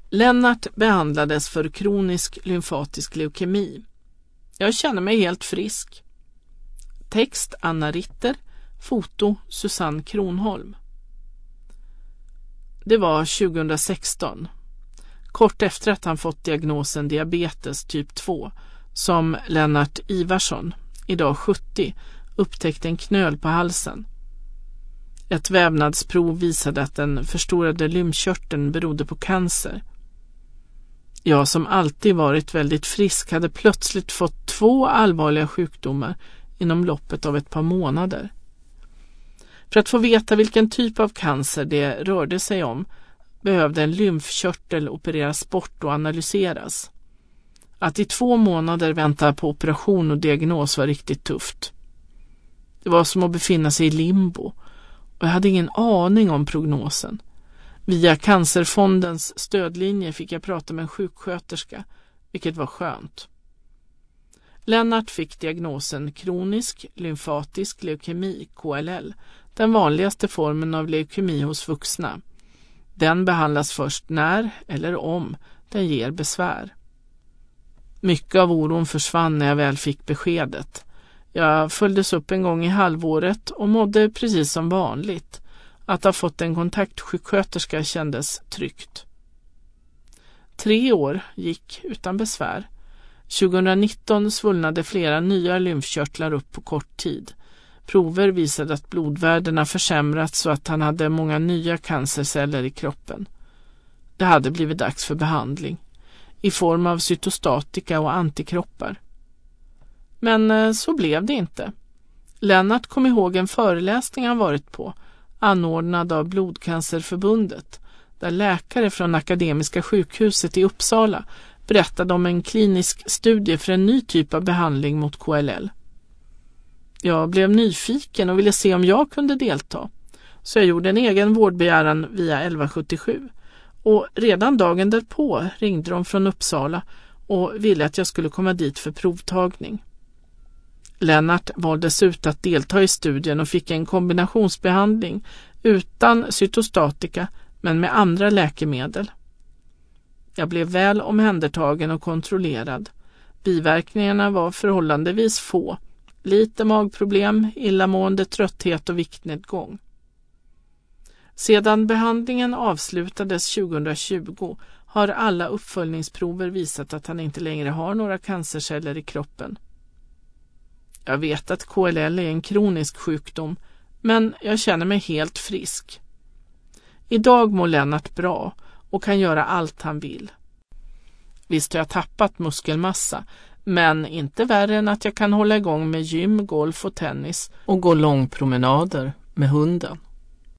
Lennart behandlades för kronisk lymfatisk leukemi. Jag känner mig helt frisk. Text Anna Ritter, foto Susanne Kronholm. Det var 2016, kort efter att han fått diagnosen diabetes typ 2, som Lennart Ivarsson, idag 70, upptäckte en knöl på halsen. Ett vävnadsprov visade att den förstorade lymfkörteln berodde på cancer. Jag som alltid varit väldigt frisk hade plötsligt fått 2 allvarliga sjukdomar inom loppet av ett par månader. För att få veta vilken typ av cancer det rörde sig om behövde en lymfkörtel opereras bort och analyseras. Att i 2 månader vänta på operation och diagnos var riktigt tufft. Det var som att befinna sig i limbo och jag hade ingen aning om prognosen. Via Cancerfondens stödlinje fick jag prata med en sjuksköterska, vilket var skönt. Lennart fick diagnosen kronisk lymfatisk leukemi, KLL, den vanligaste formen av leukemi hos vuxna. Den behandlas först när eller om den ger besvär. Mycket av oron försvann när jag väl fick beskedet. Jag följdes upp en gång i halvåret och mådde precis som vanligt. Att ha fått en kontaktsjuksköterska kändes tryggt. 3 år gick utan besvär. 2019 svullnade flera nya lymfkörtlar upp på kort tid. Prover visade att blodvärdena försämrats så att han hade många nya cancerceller i kroppen. Det hade blivit dags för behandling i form av cytostatika och antikroppar. Men så blev det inte. Lennart kom ihåg en föreläsning han varit på, anordnad av Blodcancerförbundet, där läkare från Akademiska sjukhuset i Uppsala berättade om en klinisk studie för en ny typ av behandling mot KLL. Jag blev nyfiken och ville se om jag kunde delta, så jag gjorde en egen vårdbegäran via 1177 och redan dagen därpå ringde de från Uppsala och ville att jag skulle komma dit för provtagning. Lennart valdes ut att delta i studien och fick en kombinationsbehandling utan cytostatika men med andra läkemedel. Jag blev väl omhändertagen och kontrollerad. Biverkningarna var förhållandevis få. Lite magproblem, illamående, trötthet och viktnedgång. Sedan behandlingen avslutades 2020 har alla uppföljningsprover visat att han inte längre har några cancerceller i kroppen. Jag vet att KLL är en kronisk sjukdom, men jag känner mig helt frisk. Idag mår Lennart bra och kan göra allt han vill. Visst har jag tappat muskelmassa, men inte värre än att jag kan hålla igång med gym, golf och tennis och gå långpromenader med hunden.